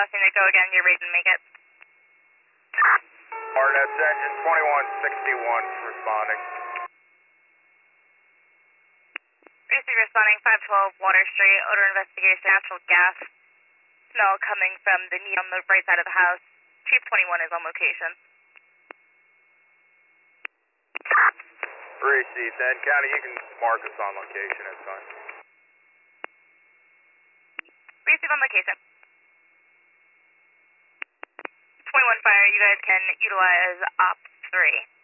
requesting to go again, you're ready to make it. RNS engine 2161 responding. Receive responding 512 Water Street, odor investigation, natural gas smell coming from the need on the right side of the house. Chief 21 is on location. Received. And County, you can mark us on location, that's fine. Receive on location. 21 Fire, you guys can utilize Op 3.